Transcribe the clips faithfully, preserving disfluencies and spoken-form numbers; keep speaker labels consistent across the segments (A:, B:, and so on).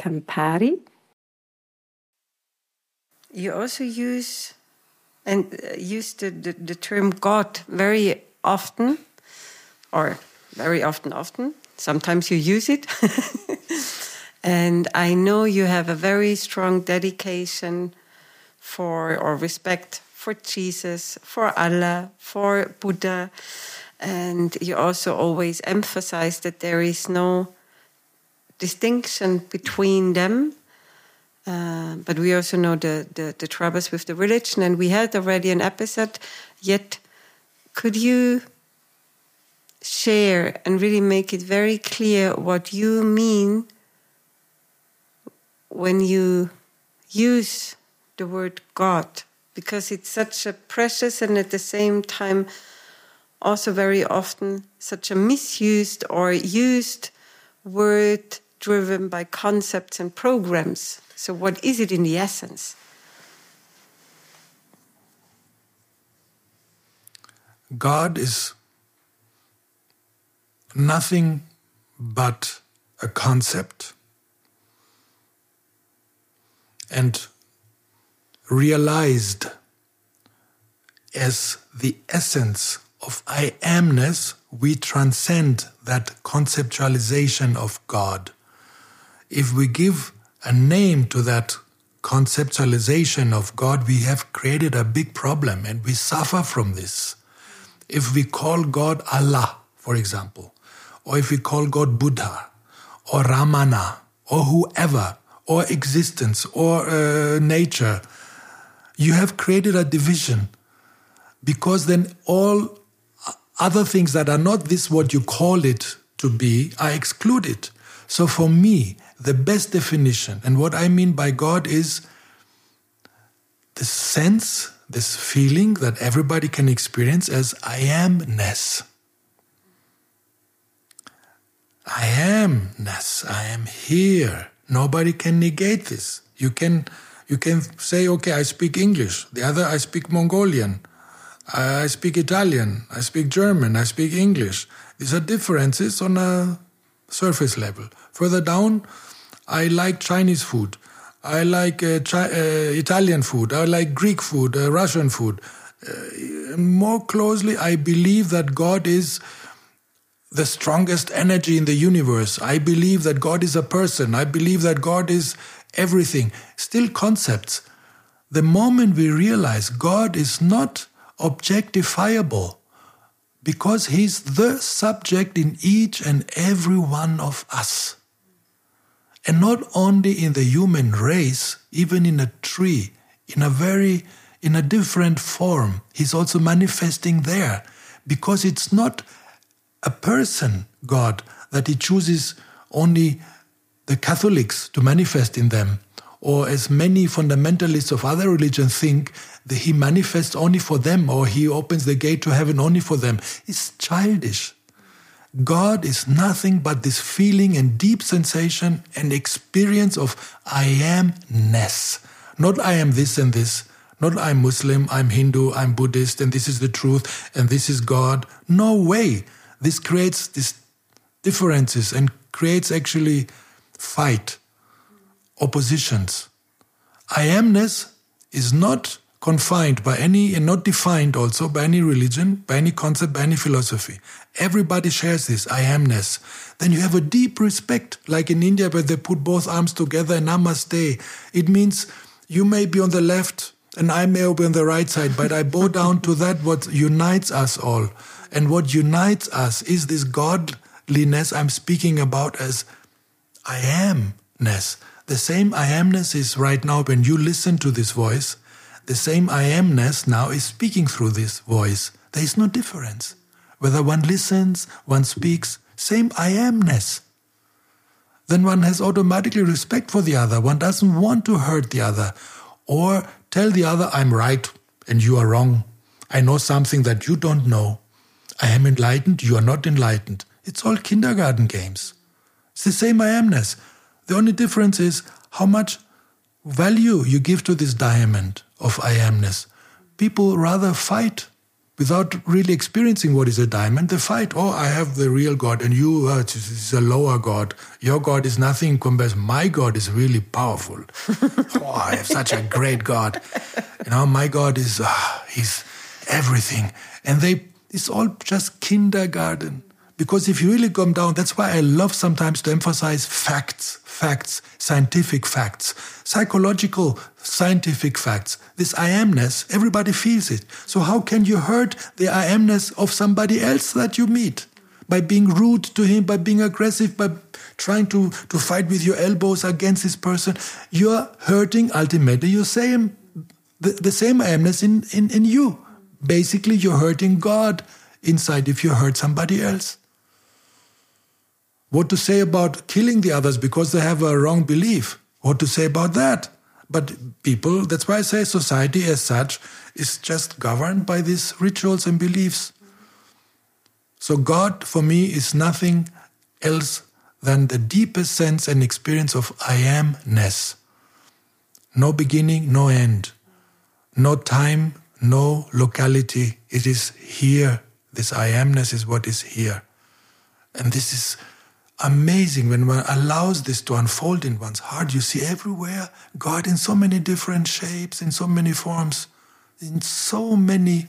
A: Campari.
B: You also use and uh, use the, the, the term God very often, or very often, often. Sometimes you use it. And I know you have a very strong dedication for, or respect for Jesus, for Allah, for Buddha. And you also always emphasize that there is no distinction between them. Uh, but we also know the, the, the troubles with the religion. And we had already an episode. Yet, could you share and really make it very clear what you mean when you use the word God? Because it's such a precious and at the same time also very often such a misused or used word driven by concepts and programs. So what is it in the essence?
C: God is nothing but a concept. And realized as the essence of I amness, we transcend that conceptualization of God. If we give a name to that conceptualization of God, we have created a big problem and we suffer from this. If we call God Allah, for example, or if we call God Buddha, or Ramana, or whoever, or existence, or uh, nature, you have created a division, because then all other things that are not this what you call it to be are excluded. So for me, the best definition, and what I mean by God is this sense, this feeling that everybody can experience as I amness. I amness, I am here. Nobody can negate this. You can you can say, okay, I speak English. The other, I speak Mongolian. I speak Italian. I speak German. I speak English. These are differences on a surface level. Further down, I like Chinese food. I like uh, Chi- uh, Italian food. I like Greek food, uh, Russian food. Uh, more closely, I believe that God is the strongest energy in the universe. I believe that God is a person. I believe that God is everything. Still concepts. The moment we realize God is not objectifiable, because He's the subject in each and every one of us. And not only in the human race, even in a tree, in a very, in a different form, He's also manifesting there. Because it's not a person, God, that He chooses only the Catholics to manifest in them, or as many fundamentalists of other religions think, that He manifests only for them, or He opens the gate to heaven only for them. It's childish. God is nothing but this feeling and deep sensation and experience of I amness. Not I am this and this. Not I'm Muslim, I'm Hindu, I'm Buddhist, and this is the truth, and this is God. No way. This creates these differences and creates actually fight, oppositions. I amness is not confined by any, and not defined also by any religion, by any concept, by any philosophy. Everybody shares this, I amness. Then you have a deep respect, like in India where they put both arms together and namaste. It means you may be on the left and I may be on the right side, but I bow down to that what unites us all. And what unites us is this godliness I'm speaking about as I amness. The same I amness is right now when you listen to this voice. The same I amness now is speaking through this voice. There is no difference. Whether one listens, one speaks, same I amness. Then one has automatically respect for the other. One doesn't want to hurt the other or tell the other, I'm right and you are wrong. I know something that you don't know. I am enlightened, you are not enlightened. It's all kindergarten games. It's the same I amness. The only difference is how much value you give to this diamond of I amness. People rather fight without really experiencing what is a diamond, they fight. Oh, I have the real God, and you, uh, this is a lower God. Your God is nothing compared. My God is really powerful. Oh, I have such a great God. You know, my God is, uh, he's everything. And they, it's all just kindergarten. Because if you really come down, that's why I love sometimes to emphasize facts, facts, scientific facts, psychological, scientific facts. This I amness, everybody feels it. So how can you hurt the I amness of somebody else that you meet? By being rude to him, by being aggressive, by trying to, to fight with your elbows against this person. You're hurting ultimately your same, the, the same I amness in, in, in you. Basically, you're hurting God inside if you hurt somebody else. What to say about killing the others because they have a wrong belief? What to say about that? But people, that's why I say society as such is just governed by these rituals and beliefs. So God, for me, is nothing else than the deepest sense and experience of I amness. No beginning, no end. No time, no locality. It is here. This I amness is what is here. And this is amazing when one allows this to unfold in one's heart. You see everywhere God in so many different shapes, in so many forms, in so many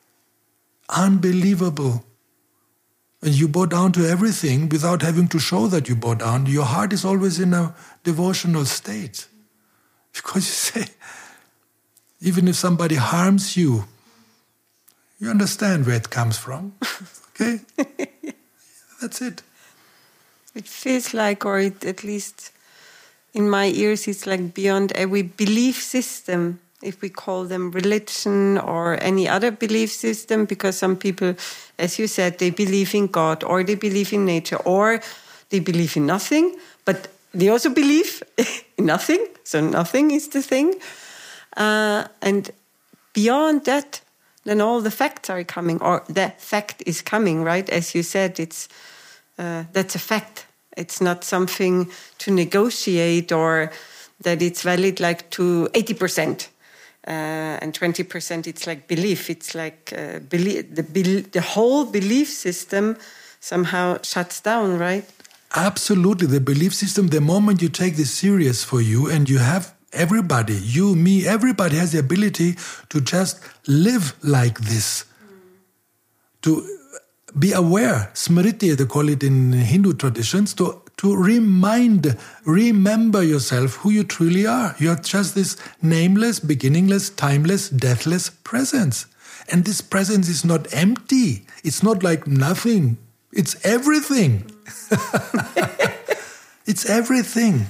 C: unbelievable. And you bow down to everything without having to show that you bow down. Your heart is always in a devotional state. Because you say, even if somebody harms you, you understand where it comes from. Okay? That's it.
B: It feels like, or it, at least in my ears, it's like beyond every belief system, if we call them religion or any other belief system, because some people, as you said, they believe in God, or they believe in nature, or they believe in nothing, but they also believe in nothing, so nothing is the thing. Uh, and beyond that, then all the facts are coming, or the fact is coming, right? As you said, it's uh, that's a fact. It's not something to negotiate, or that it's valid like to eighty percent. Uh, and twenty percent it's like belief. It's like uh, belief, the, be- the whole belief system somehow shuts down, right?
C: Absolutely. The belief system, the moment you take this serious for you and you have everybody, you, me, everybody has the ability to just live like this. Mm. To be aware, smriti, they call it in Hindu traditions, to, to remind, remember yourself who you truly are. You're just this nameless, beginningless, timeless, deathless presence. And this presence is not empty. It's not like nothing. It's everything. It's everything.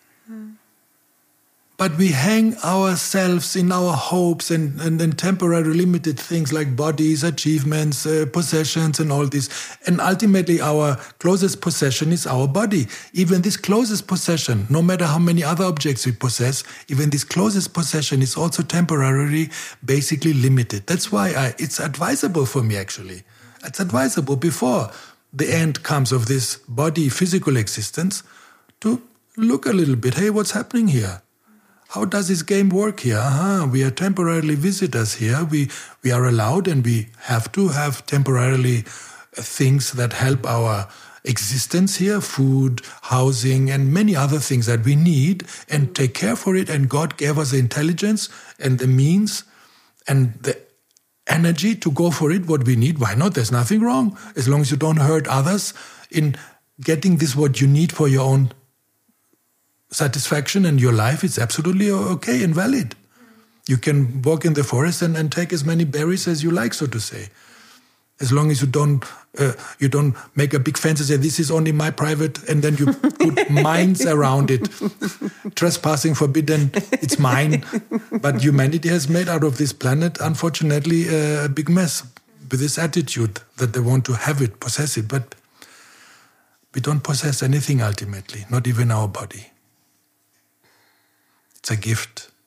C: But we hang ourselves in our hopes and, and, and temporary limited things like bodies, achievements, uh, possessions and all this. And ultimately our closest possession is our body. Even this closest possession, no matter how many other objects we possess, even this closest possession is also temporarily, basically limited. That's why I, it's advisable for me actually. It's advisable before the end comes of this body physical existence to look a little bit, hey, what's happening here? How does this game work here? Uh-huh. We are temporarily visitors here. We we are allowed and we have to have temporarily things that help our existence here, food, housing, and many other things that we need and take care for it. And God gave us the intelligence and the means and the energy to go for it, what we need. Why not? There's nothing wrong. As long as you don't hurt others in getting this what you need for your own satisfaction in your life, it's absolutely okay and valid. You can walk in the forest and, and take as many berries as you like, so to say. As long as you don't uh, you don't make a big fence and say, this is only my private, and then you put mines around it. Trespassing forbidden, it's mine. But humanity has made out of this planet, unfortunately, uh, a big mess with this attitude that they want to have it, possess it. But we don't possess anything ultimately, not even our body. It's a gift.